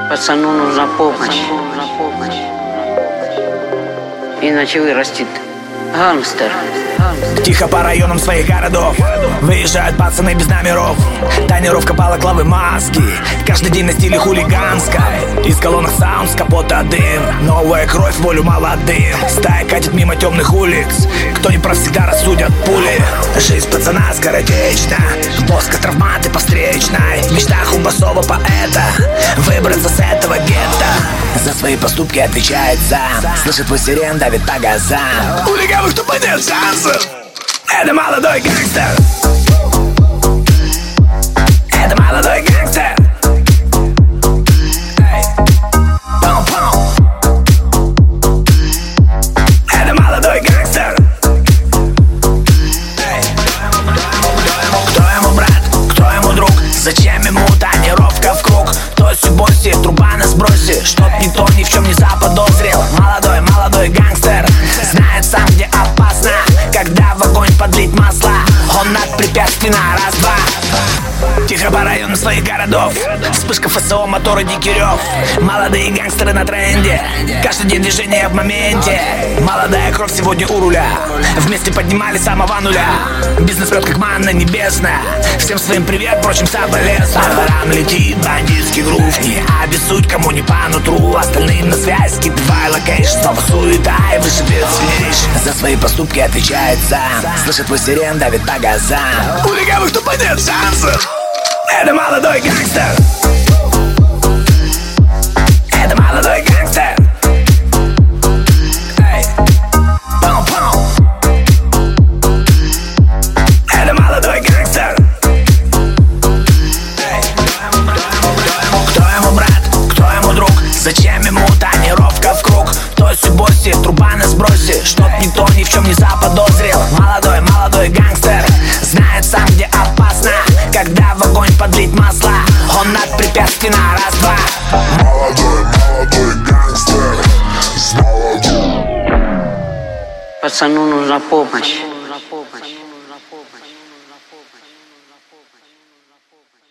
Пацану нужна помощь, иначе вырастет гангстер. Тихо по районам своих городов выезжают пацаны без номеров. Тонировка балаклавы, маски, каждый день на стиле хулиганской. Из колонок саунд, с капота дым. Новая кровь, волю молодым. Стая катит мимо темных улиц. Кто не прав, всегда рассудят пули. Жизнь пацана скоротечна, плоско травматы по встречной. В мечтах у басового поэта выбраться с этого гетто. За свои поступки отвечает сам. Слышит твой сирен, давит по газам. У легавых тупо нет шансов. Это молодой гангстер. Это молодой гангстер. Это молодой гангстер. Кто ему брат, кто ему друг? Зачем ему тонировка в круг? Тоси, боси, труба на сбросе. Чтоб никто ни в чем не заподозрил. Молодой гангстер знает сам, где опасно, когда в огонь подлить масло. Он надпрепятственно, раз-два. Тихо по районам своих городов. Вспышка ФСО, моторы, дикий рев. Молодые гангстеры на тренде. Каждый день движение в моменте. Молодая кровь сегодня у руля. Вместе поднимали с самого нуля. Бизнес прет как манна небесная. Всем своим привет, прочим соболезную. По дворам летит бандитский грув. Не обессудь, кому не по нутру. Остальным на связь, скидывай локейшн. Снова суета и вышибет свеж. За свои поступки отвечает сам. Слышит твой сирен, давит по газам. У легавых тупо нет шансов. Это молодой гангстер. Это молодой гангстер. Это молодой гангстер. Кто ему брат, кто ему друг? Зачем ему тонировка в круг? Тоси-боси, труба на сбросе. Чтоб никто ни в чем не заподозрил. Молодой гангстер знает сам, где опасно, когда в огонь подлить масло. Он надпрепятственно, раз-два. Молодой гангстер. Пацану нужна помощь.